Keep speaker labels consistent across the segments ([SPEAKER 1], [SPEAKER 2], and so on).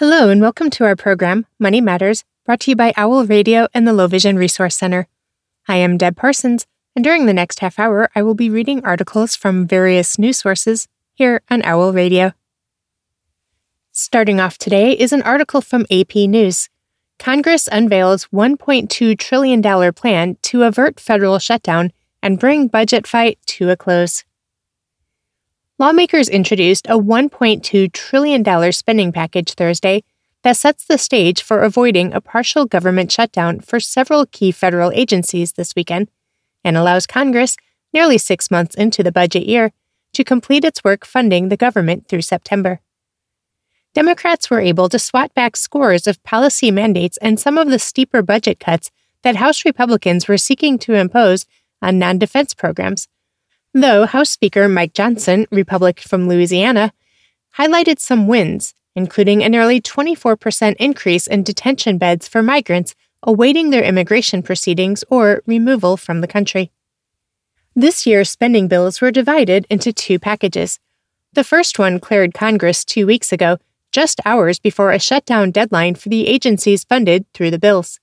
[SPEAKER 1] Hello and welcome to our program, Money Matters, brought to you by Owl Radio and the Low Vision Resource Center. I am Deb Parsons, and during the next half hour, I will be reading articles from various news sources here on Owl Radio. Starting off today is an article from AP News. Congress unveils $1.2 trillion plan to avert federal shutdown and bring budget fight to a close. Lawmakers introduced a $1.2 trillion spending package Thursday that sets the stage for avoiding a partial government shutdown for several key federal agencies this weekend and allows Congress, nearly 6 months into the budget year, to complete its work funding the government through September. Democrats were able to swat back scores of policy mandates and some of the steeper budget cuts that House Republicans were seeking to impose on non-defense programs, though House Speaker Mike Johnson, Republican from Louisiana, highlighted some wins, including a nearly 24% increase in detention beds for migrants awaiting their immigration proceedings or removal from the country. This year's spending bills were divided into two packages. The first one cleared Congress 2 weeks ago, just hours before a shutdown deadline for the agencies funded through the bills.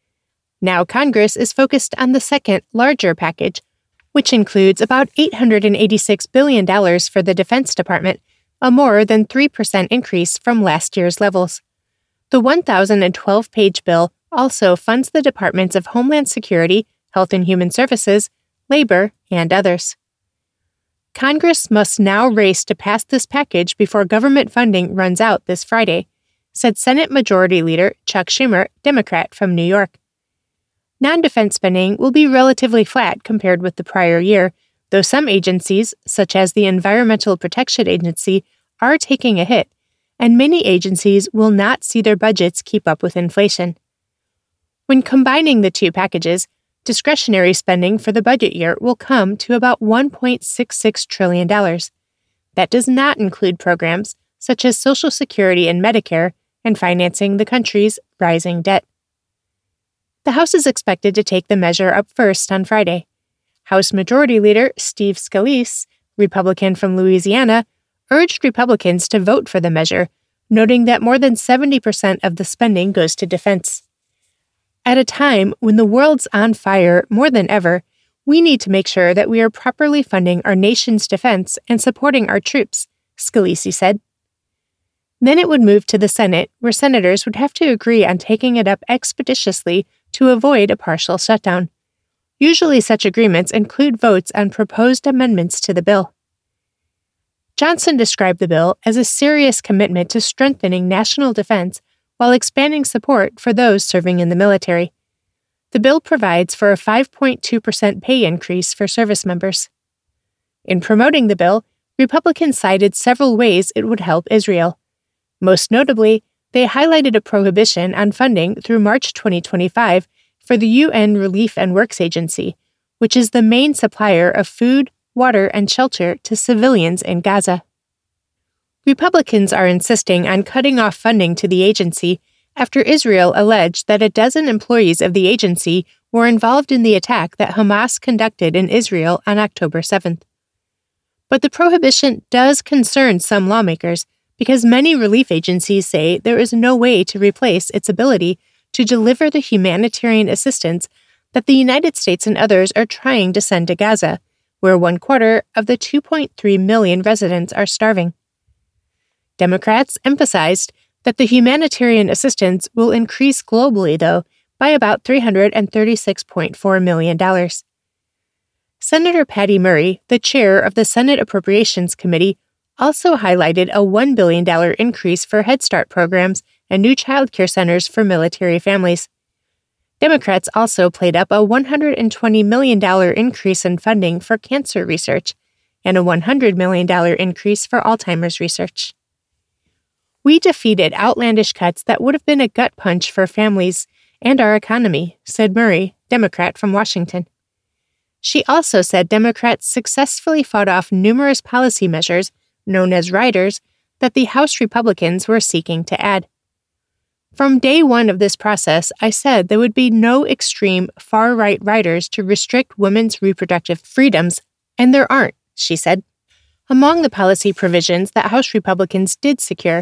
[SPEAKER 1] Now Congress is focused on the second, larger package, which includes about $886 billion for the Defense Department, a more than 3% increase from last year's levels. The 1,012-page bill also funds the Departments of Homeland Security, Health and Human Services, Labor, and others. Congress must now race to pass this package before government funding runs out this Friday, said Senate Majority Leader Chuck Schumer, Democrat from New York. Non-defense spending will be relatively flat compared with the prior year, though some agencies, such as the Environmental Protection Agency, are taking a hit, and many agencies will not see their budgets keep up with inflation. When combining the two packages, discretionary spending for the budget year will come to about $1.66 trillion. That does not include programs such as Social Security and Medicare and financing the country's rising debt. The House is expected to take the measure up first on Friday. House Majority Leader Steve Scalise, Republican from Louisiana, urged Republicans to vote for the measure, noting that more than 70% of the spending goes to defense. At a time when the world's on fire more than ever, we need to make sure that we are properly funding our nation's defense and supporting our troops, Scalise said. Then it would move to the Senate, where senators would have to agree on taking it up expeditiously to avoid a partial shutdown. Usually such agreements include votes on proposed amendments to the bill. Johnson described the bill as a serious commitment to strengthening national defense while expanding support for those serving in the military. The bill provides for a 5.2% pay increase for service members. In promoting the bill, Republicans cited several ways it would help Israel. Most notably, they highlighted a prohibition on funding through March 2025 for the UN Relief and Works Agency, which is the main supplier of food, water, and shelter to civilians in Gaza. Republicans are insisting on cutting off funding to the agency after Israel alleged that a dozen employees of the agency were involved in the attack that Hamas conducted in Israel on October 7th. But the prohibition does concern some lawmakers, because many relief agencies say there is no way to replace its ability to deliver the humanitarian assistance that the United States and others are trying to send to Gaza, where 1/4 of the 2.3 million residents are starving. Democrats emphasized that the humanitarian assistance will increase globally, though, by about $336.4 million. Senator Patty Murray, the chair of the Senate Appropriations Committee, also highlighted a $1 billion increase for Head Start programs and new child care centers for military families. Democrats also played up a $120 million increase in funding for cancer research and a $100 million increase for Alzheimer's research. We defeated outlandish cuts that would have been a gut punch for families and our economy, said Murray, Democrat from Washington. She also said Democrats successfully fought off numerous policy measures, known as riders, that the House Republicans were seeking to add. From day one of this process, I said there would be no extreme far-right riders to restrict women's reproductive freedoms, and there aren't, she said. Among the policy provisions that House Republicans did secure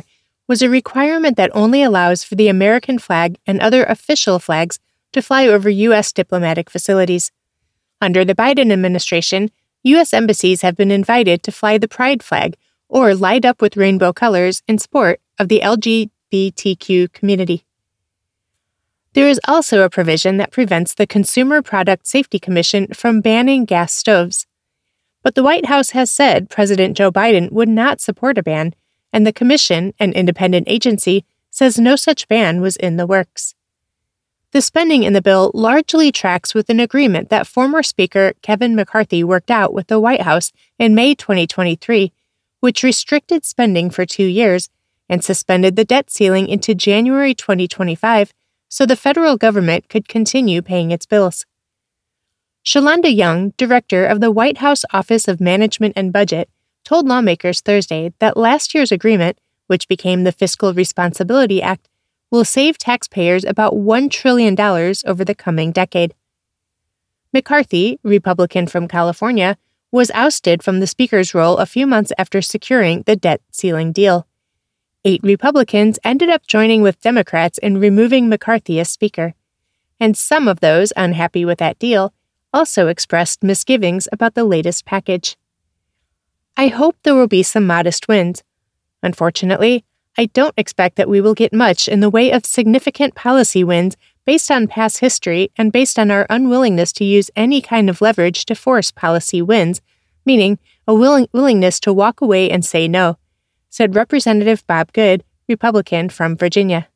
[SPEAKER 1] was a requirement that only allows for the American flag and other official flags to fly over U.S. diplomatic facilities. Under the Biden administration, U.S. embassies have been invited to fly the pride flag or light up with rainbow colors in support of the LGBTQ community. There is also a provision that prevents the Consumer Product Safety Commission from banning gas stoves. But the White House has said President Joe Biden would not support a ban, and the commission, an independent agency, says no such ban was in the works. The spending in the bill largely tracks with an agreement that former Speaker Kevin McCarthy worked out with the White House in May 2023, which restricted spending for 2 years and suspended the debt ceiling into January 2025 so the federal government could continue paying its bills. Shalonda Young, director of the White House Office of Management and Budget, told lawmakers Thursday that last year's agreement, which became the Fiscal Responsibility Act, will save taxpayers about $1 trillion over the coming decade. McCarthy, Republican from California, was ousted from the Speaker's role a few months after securing the debt ceiling deal. 8 Republicans ended up joining with Democrats in removing McCarthy as Speaker, and some of those unhappy with that deal also expressed misgivings about the latest package. I hope there will be some modest wins. Unfortunately, I don't expect that we will get much in the way of significant policy wins based on past history and based on our unwillingness to use any kind of leverage to force policy wins, meaning a willingness to walk away and say no, said Representative Bob Good, Republican from Virginia.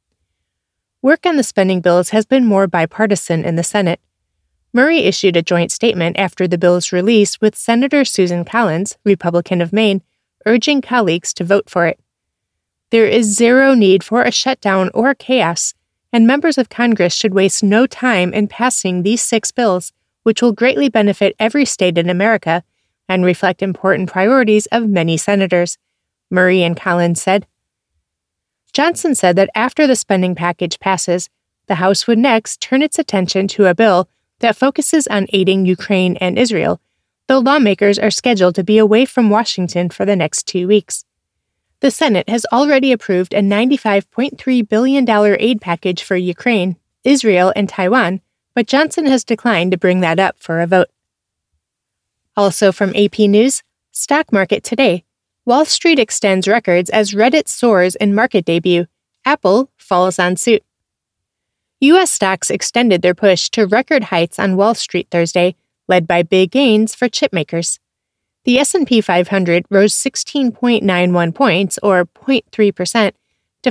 [SPEAKER 1] Work on the spending bills has been more bipartisan in the Senate. Murray issued a joint statement after the bill's release with Senator Susan Collins, Republican of Maine, urging colleagues to vote for it. There is zero need for a shutdown or chaos, and members of Congress should waste no time in passing these 6 bills, which will greatly benefit every state in America and reflect important priorities of many senators, Murray and Collins said. Johnson said that after the spending package passes, the House would next turn its attention to a bill that focuses on aiding Ukraine and Israel, though lawmakers are scheduled to be away from Washington for the next 2 weeks. The Senate has already approved a $95.3 billion aid package for Ukraine, Israel, and Taiwan, but Johnson has declined to bring that up for a vote. Also from AP News, Stock Market Today, Wall Street extends records as Reddit soars in market debut, Apple falls on suit. U.S. stocks extended their push to record heights on Wall Street Thursday, led by big gains for chipmakers. The S&P 500 rose 16.91 points, or 0.3%, to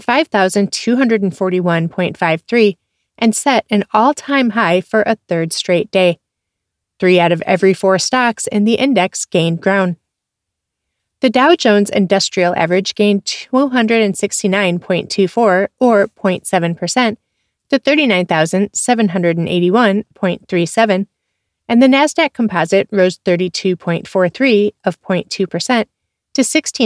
[SPEAKER 1] 5,241.53, and set an all-time high for a third straight day. 3 out of every 4 stocks in the index gained ground. The Dow Jones Industrial Average gained 269.24, or 0.7%, to 39,781.37, and the Nasdaq Composite rose 32.43 of 0.2% to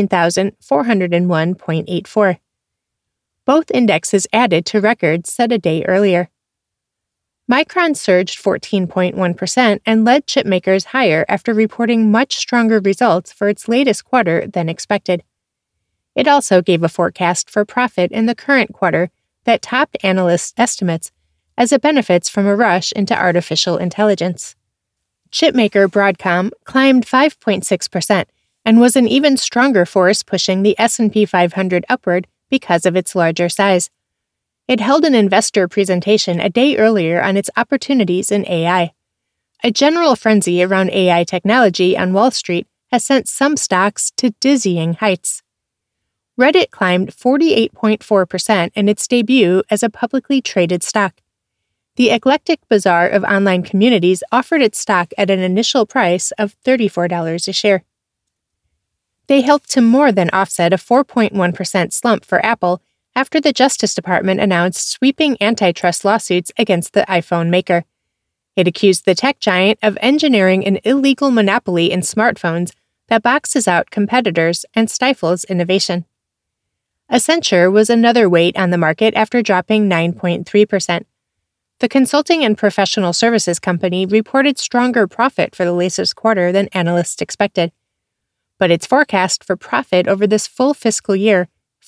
[SPEAKER 1] 16,401.84. Both indexes added to records set a day earlier. Micron surged 14.1% and led chipmakers higher after reporting much stronger results for its latest quarter than expected. It also gave a forecast for profit in the current quarter that topped analysts' estimates as it benefits from a rush into artificial intelligence. Chipmaker Broadcom climbed 5.6% and was an even stronger force pushing the S&P 500 upward because of its larger size. It held an investor presentation a day earlier on its opportunities in AI. A general frenzy around AI technology on Wall Street has sent some stocks to dizzying heights. Reddit climbed 48.4% in its debut as a publicly traded stock. The eclectic bazaar of online communities offered its stock at an initial price of $34 a share. They helped to more than offset a 4.1% slump for Apple after the Justice Department announced sweeping antitrust lawsuits against the iPhone maker. It accused the tech giant of engineering an illegal monopoly in smartphones that boxes out competitors and stifles innovation. Accenture was another weight on the market after dropping 9.3%. The consulting and professional services company reported stronger profit for the latest quarter than analysts expected. But its forecast for profit over this full fiscal year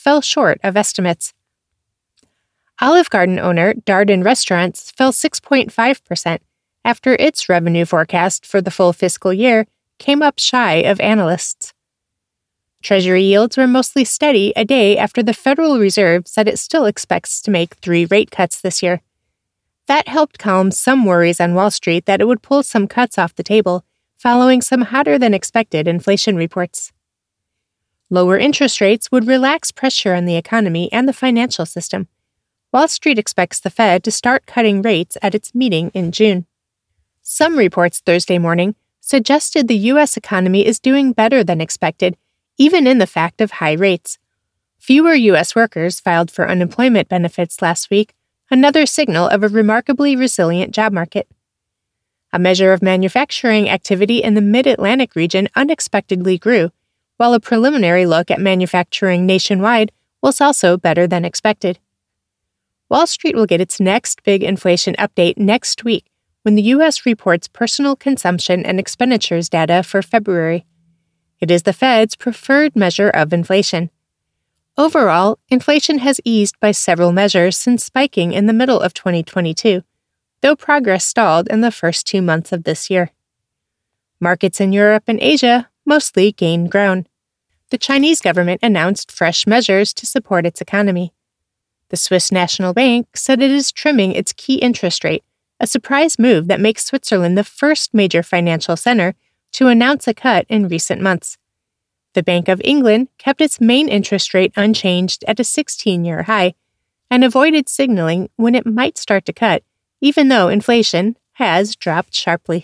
[SPEAKER 1] fell short of estimates. Olive Garden owner Darden Restaurants fell 6.5% after its revenue forecast for the full fiscal year came up shy of analysts. Treasury yields were mostly steady a day after the Federal Reserve said it still expects to make 3 rate cuts this year. That helped calm some worries on Wall Street that it would pull some cuts off the table, following some hotter-than-expected inflation reports. Lower interest rates would relax pressure on the economy and the financial system. Wall Street expects the Fed to start cutting rates at its meeting in June. Some reports Thursday morning suggested the U.S. economy is doing better than expected, even in the fact of high rates. Fewer U.S. workers filed for unemployment benefits last week, another signal of a remarkably resilient job market. A measure of manufacturing activity in the Mid-Atlantic region unexpectedly grew, while a preliminary look at manufacturing nationwide was also better than expected. Wall Street will get its next big inflation update next week when the U.S. reports personal consumption and expenditures data for February. It is the Fed's preferred measure of inflation. Overall, inflation has eased by several measures since spiking in the middle of 2022, though progress stalled in the first 2 months of this year. Markets in Europe and Asia mostly gained ground. The Chinese government announced fresh measures to support its economy. The Swiss National Bank said it is trimming its key interest rate, a surprise move that makes Switzerland the first major financial center to announce a cut in recent months. The Bank of England kept its main interest rate unchanged at a 16-year high and avoided signaling when it might start to cut, even though inflation has dropped sharply.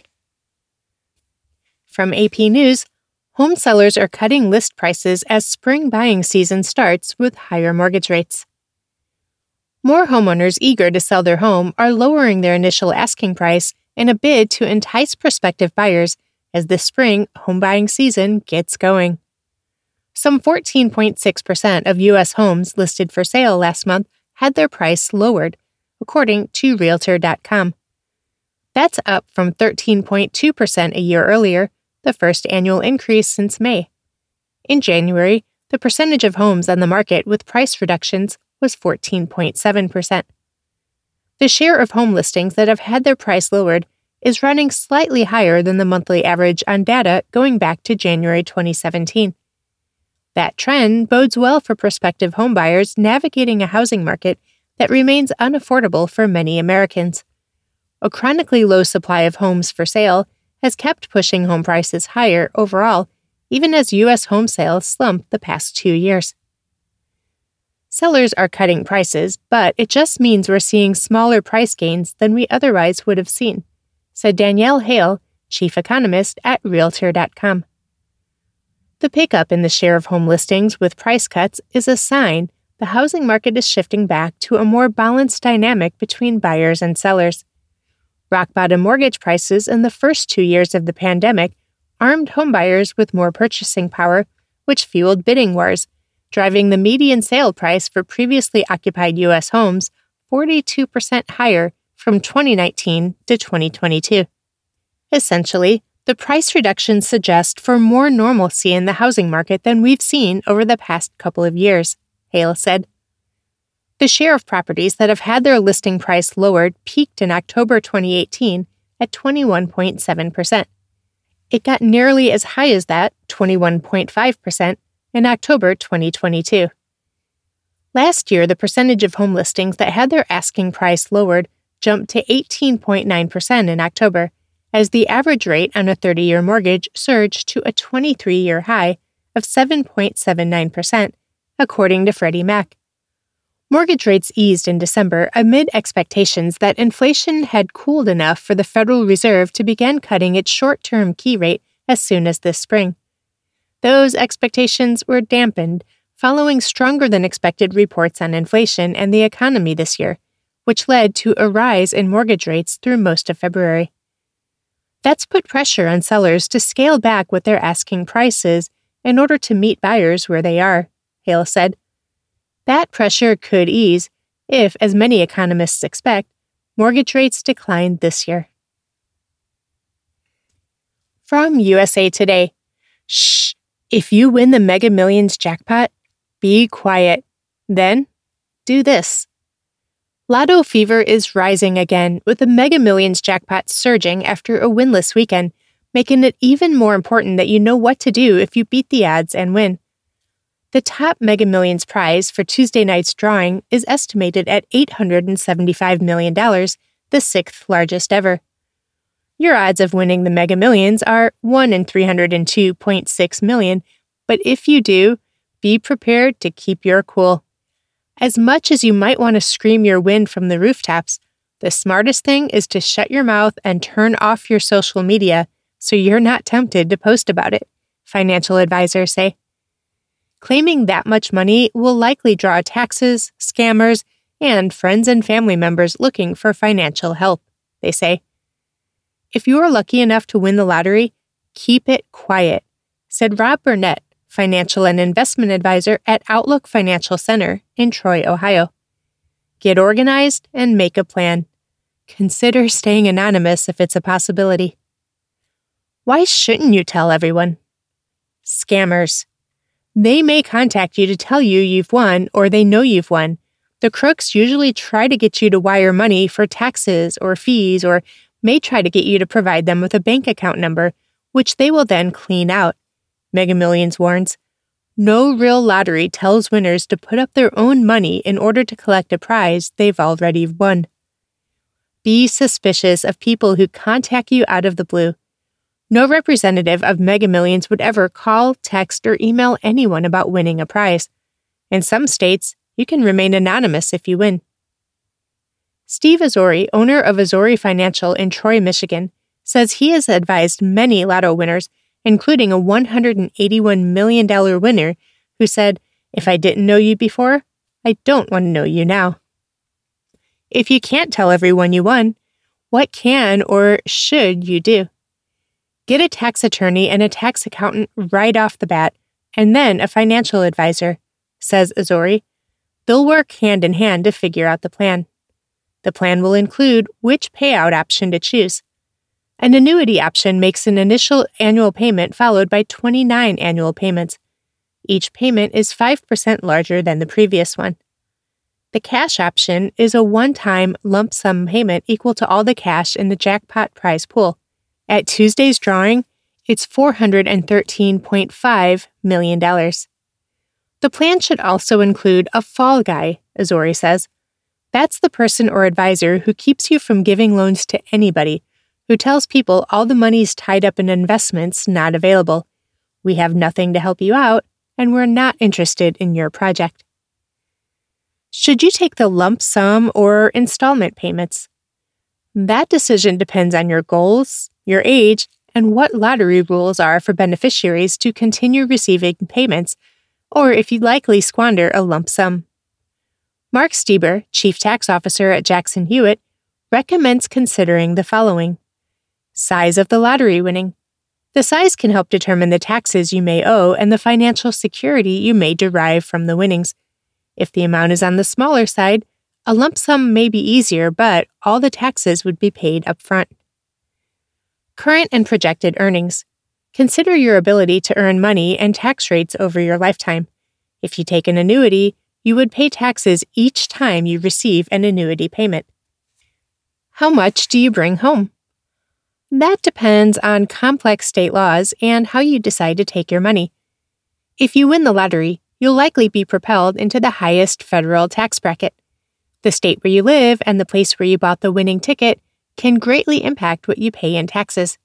[SPEAKER 1] From AP News, home sellers are cutting list prices as spring buying season starts with higher mortgage rates. More homeowners eager to sell their home are lowering their initial asking price in a bid to entice prospective buyers as the spring home buying season gets going. Some 14.6% of U.S. homes listed for sale last month had their price lowered, according to Realtor.com. That's up from 13.2% a year earlier, the first annual increase since May. In January, the percentage of homes on the market with price reductions was 14.7%. The share of home listings that have had their price lowered is running slightly higher than the monthly average on data going back to January 2017. That trend bodes well for prospective homebuyers navigating a housing market that remains unaffordable for many Americans. A chronically low supply of homes for sale has kept pushing home prices higher overall, even as U.S. home sales slumped the past 2 years. Sellers are cutting prices, but it just means we're seeing smaller price gains than we otherwise would have seen, said Danielle Hale, chief economist at Realtor.com. The pickup in the share of home listings with price cuts is a sign the housing market is shifting back to a more balanced dynamic between buyers and sellers. Rock-bottom mortgage prices in the first 2 years of the pandemic armed homebuyers with more purchasing power, which fueled bidding wars, driving the median sale price for previously occupied U.S. homes 42% higher from 2019 to 2022. Essentially, the price reductions suggest for more normalcy in the housing market than we've seen over the past couple of years, Hale said. The share of properties that have had their listing price lowered peaked in October 2018 at 21.7%. It got nearly as high as that, 21.5%, in October 2022. Last year, the percentage of home listings that had their asking price lowered jumped to 18.9% in October, as the average rate on a 30-year mortgage surged to a 23-year high of 7.79%, according to Freddie Mac. Mortgage rates eased in December amid expectations that inflation had cooled enough for the Federal Reserve to begin cutting its short-term key rate as soon as this spring. Those expectations were dampened following stronger-than-expected reports on inflation and the economy this year, which led to a rise in mortgage rates through most of February. That's put pressure on sellers to scale back what they're asking prices in order to meet buyers where they are, Hale said. That pressure could ease if, as many economists expect, mortgage rates decline this year. From USA Today, shh, if you win the Mega Millions jackpot, be quiet, Then, do this. Lotto fever is rising again, with the Mega Millions jackpot surging after a winless weekend, making it even more important that you know what to do if you beat the odds and win. The top Mega Millions prize for Tuesday night's drawing is estimated at $875 million, the sixth largest ever. Your odds of winning the Mega Millions are 1 in 302.6 million, but if you do, be prepared to keep your cool. As much as you might want to scream your win from the rooftops, the smartest thing is to shut your mouth and turn off your social media so you're not tempted to post about it, financial advisors say. Claiming that much money will likely draw taxes, scammers, and friends and family members looking for financial help, they say. If you are lucky enough to win the lottery, keep it quiet, said Rob Burnett, financial and investment advisor at Outlook Financial Center in Troy, Ohio. Get organized and make a plan. Consider staying anonymous if it's a possibility. Why shouldn't you tell everyone? Scammers. They may contact you to tell you you've won or they know you've won. The crooks usually try to get you to wire money for taxes or fees, or may try to get you to provide them with a bank account number, which they will then clean out. Mega Millions warns, no real lottery tells winners to put up their own money in order to collect a prize they've already won. Be suspicious of people who contact you out of the blue. No representative of Mega Millions would ever call, text, or email anyone about winning a prize. In some states, you can remain anonymous if you win. Steve Azori, owner of Azori Financial in Troy, Michigan, says he has advised many lotto winners, including a $181 million winner who said, "If I didn't know you before, I don't want to know you now." If you can't tell everyone you won, what can or should you do? Get a tax attorney and a tax accountant right off the bat, and then a financial advisor, says Azori. They'll work hand in hand to figure out the plan. The plan will include which payout option to choose. An annuity option makes an initial annual payment followed by 29 annual payments. Each payment is 5% larger than the previous one. The cash option is a one-time lump sum payment equal to all the cash in the jackpot prize pool. At Tuesday's drawing, it's $413.5 million. The plan should also include a fall guy, Azori says. That's the person or advisor who keeps you from giving loans to anybody, who tells people all the money's tied up in investments not available. We have nothing to help you out, and we're not interested in your project. Should you take the lump sum or installment payments? That decision depends on your goals, your age, and what lottery rules are for beneficiaries to continue receiving payments, or if you likely squander a lump sum. Mark Stieber, Chief Tax Officer at Jackson Hewitt, recommends considering the following. Size of the lottery winning. The size can help determine the taxes you may owe and the financial security you may derive from the winnings. If the amount is on the smaller side, a lump sum may be easier, but all the taxes would be paid up front. Current and projected earnings. Consider your ability to earn money and tax rates over your lifetime. If you take an annuity, you would pay taxes each time you receive an annuity payment. How much do you bring home? That depends on complex state laws and how you decide to take your money. If you win the lottery, you'll likely be propelled into the highest federal tax bracket. The state where you live and the place where you bought the winning ticket can greatly impact what you pay in taxes.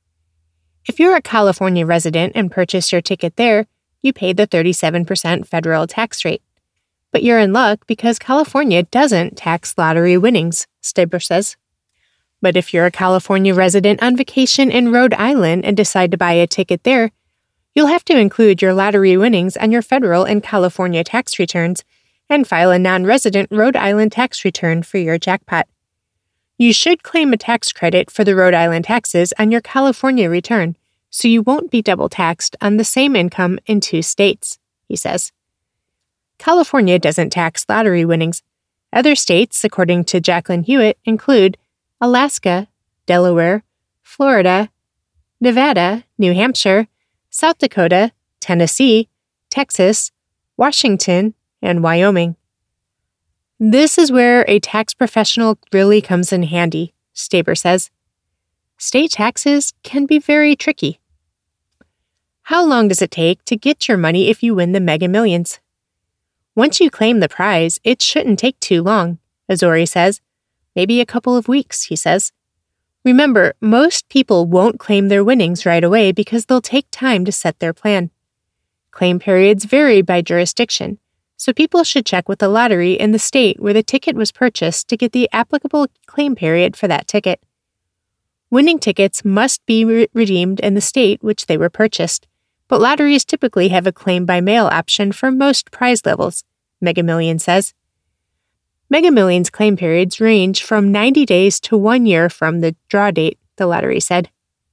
[SPEAKER 1] If you're a California resident and purchase your ticket there, you pay the 37% federal tax rate. But you're in luck because California doesn't tax lottery winnings, Stieber says. But if you're a California resident on vacation in Rhode Island and decide to buy a ticket there, you'll have to include your lottery winnings on your federal and California tax returns and file a non-resident Rhode Island tax return for your jackpot. You should claim a tax credit for the Rhode Island taxes on your California return, so you won't be double taxed on the same income in two states, he says. California doesn't tax lottery winnings. Other states, according to Jacqueline Hewitt, include Alaska, Delaware, Florida, Nevada, New Hampshire, South Dakota, Tennessee, Texas, Washington, and Wyoming. This is where a tax professional really comes in handy, Staber says. State taxes can be very tricky. How long does it take to get your money if you win the Mega Millions? Once you claim the prize, it shouldn't take too long, Azori says. Maybe a couple of weeks, he says. Remember, most people won't claim their winnings right away because they'll take time to set their plan. Claim periods vary by jurisdiction, so people should check with the lottery in the state where the ticket was purchased to get the applicable claim period for that ticket. Winning tickets must be redeemed in the state which they were purchased, but lotteries typically have a claim-by-mail option for most prize levels, Mega Millions says. Mega Millions claim periods range from 90 days to 1 year from the draw date, the lottery said.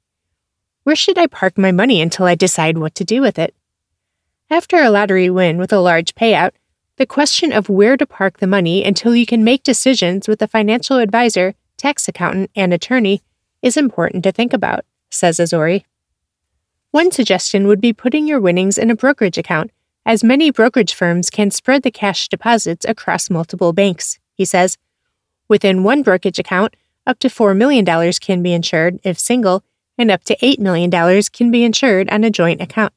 [SPEAKER 1] Where should I park my money until I decide what to do with it? After a lottery win with a large payout, the question of where to park the money until you can make decisions with a financial advisor, tax accountant, and attorney is important to think about, says Azori. One suggestion would be putting your winnings in a brokerage account, as many brokerage firms can spread the cash deposits across multiple banks, he says. Within one brokerage account, up to $4 million can be insured if single, and up to $8 million can be insured on a joint account.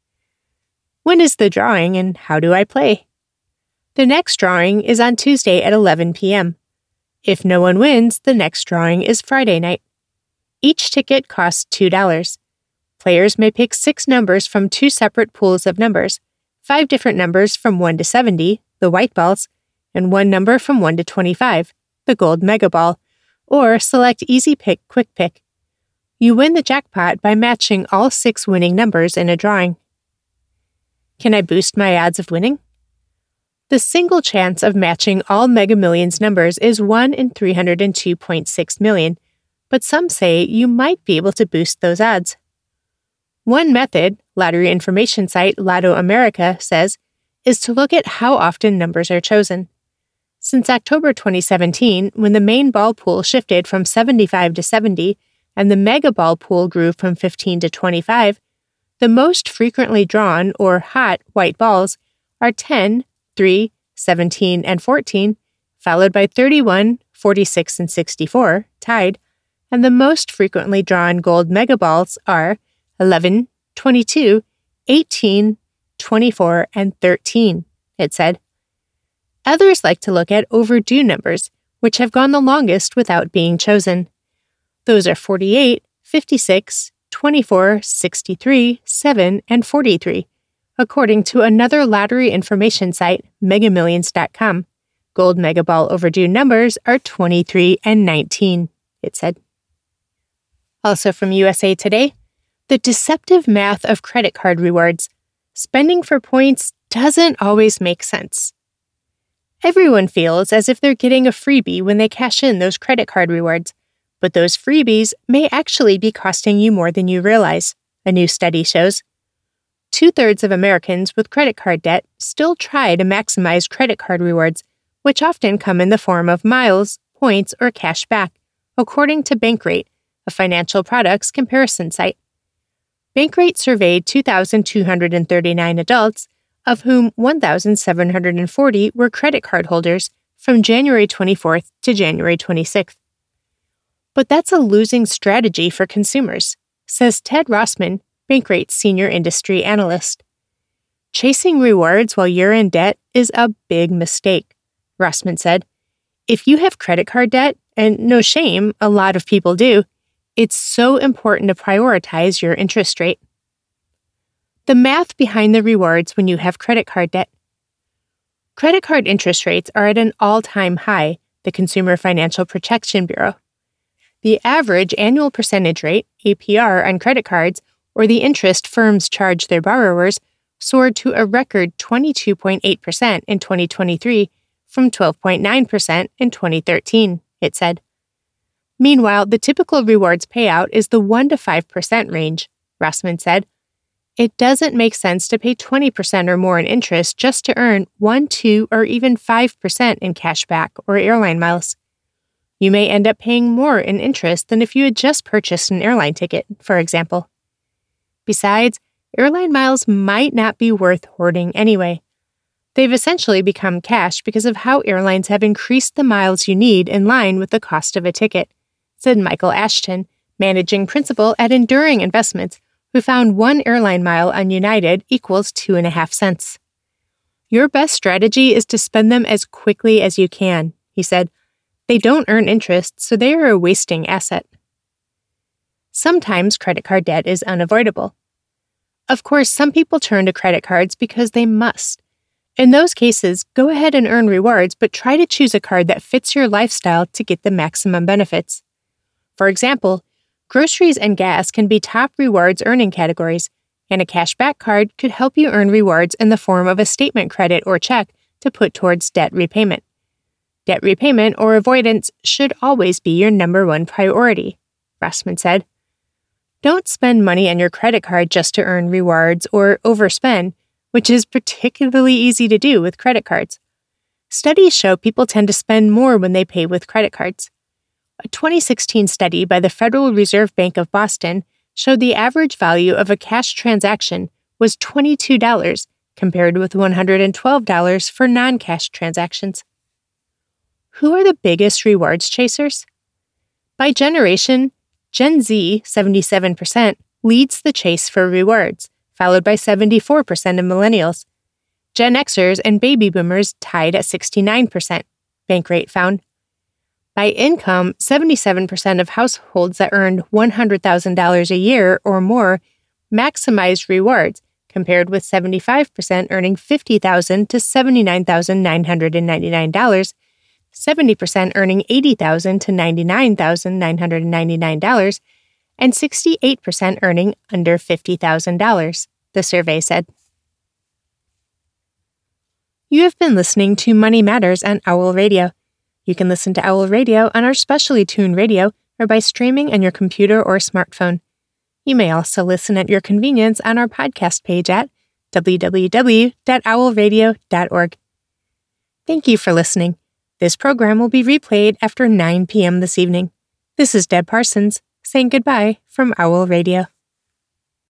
[SPEAKER 1] When is the drawing and how do I play? The next drawing is on Tuesday at 11 p.m. If no one wins, the next drawing is Friday night. Each ticket costs $2. Players may pick 6 numbers from 2 separate pools of numbers, 5 different numbers from 1 to 70, the white balls, and 1 number from 1 to 25, the gold mega ball, or select Easy Pick Quick Pick. You win the jackpot by matching all 6 winning numbers in a drawing. Can I boost my odds of winning? The single chance of matching all Mega Millions numbers is 1 in 302.6 million, but some say you might be able to boost those odds. One method, lottery information site Lotto America says, is to look at how often numbers are chosen. Since October 2017, when the main ball pool shifted from 75 to 70 and the mega ball pool grew from 15 to 25, the most frequently drawn or hot white balls are 10, 3, 17, and 14, followed by 31, 46, and 64, tied, and the most frequently drawn gold mega balls are 11, 22, 18, 24, and 13, it said. Others like to look at overdue numbers, which have gone the longest without being chosen. Those are 48, 56, 24, 63, 7, and 43, according to another lottery information site, megamillions.com. Gold mega ball overdue numbers are 23 and 19, it said. Also from USA Today, the deceptive math of credit card rewards. Spending for points doesn't always make sense. Everyone feels as if they're getting a freebie when they cash in those credit card rewards, but those freebies may actually be costing you more than you realize, a new study shows. 2/3 of Americans with credit card debt still try to maximize credit card rewards, which often come in the form of miles, points, or cash back, according to Bankrate, a financial products comparison site. Bankrate surveyed 2,239 adults, of whom 1,740 were credit card holders from January 24th to January 26th. But that's a losing strategy for consumers, says Ted Rossman, Bankrate's senior industry analyst. Chasing rewards while you're in debt is a big mistake, Rossman said. If you have credit card debt, and no shame, a lot of people do, it's so important to prioritize your interest rate. The math behind the rewards when you have credit card debt. Credit card interest rates are at an all-time high, the Consumer Financial Protection Bureau. The average annual percentage rate, APR, on credit cards, or the interest firms charge their borrowers, soared to a record 22.8% in 2023 from 12.9% in 2013, it said. Meanwhile, the typical rewards payout is the 1 to 5% range, Rossman said. It doesn't make sense to pay 20% or more in interest just to earn 1, 2, or even 5% in cash back or airline miles. You may end up paying more in interest than if you had just purchased an airline ticket, for example. Besides, airline miles might not be worth hoarding anyway. They've essentially become cash because of how airlines have increased the miles you need in line with the cost of a ticket, said Michael Ashton, managing principal at Enduring Investments, who found one airline mile on United equals 2.5 cents. Your best strategy is to spend them as quickly as you can, he said. They don't earn interest, so they are a wasting asset. Sometimes credit card debt is unavoidable. Of course, some people turn to credit cards because they must. In those cases, go ahead and earn rewards, but try to choose a card that fits your lifestyle to get the maximum benefits. For example, groceries and gas can be top rewards earning categories, and a cashback card could help you earn rewards in the form of a statement credit or check to put towards debt repayment. Debt repayment or avoidance should always be your number one priority, Rossman said. Don't spend money on your credit card just to earn rewards or overspend, which is particularly easy to do with credit cards. Studies show people tend to spend more when they pay with credit cards. A 2016 study by the Federal Reserve Bank of Boston showed the average value of a cash transaction was $22 compared with $112 for non-cash transactions. Who are the biggest rewards chasers? By generation, Gen Z, 77%, leads the chase for rewards, followed by 74% of millennials. Gen Xers and baby boomers tied at 69%, Bankrate found. By income, 77% of households that earned $100,000 a year or more maximized rewards, compared with 75% earning $50,000 to $79,999, 70% earning $80,000 to $99,999, and 68% earning under $50,000, the survey said. You have been listening to Money Matters on Owl Radio. You can listen to Owl Radio on our specially tuned radio or by streaming on your computer or smartphone. You may also listen at your convenience on our podcast page at www.owlradio.org. Thank you for listening. This program will be replayed after 9 p.m. this evening. This is Deb Parsons saying goodbye from Owl Radio.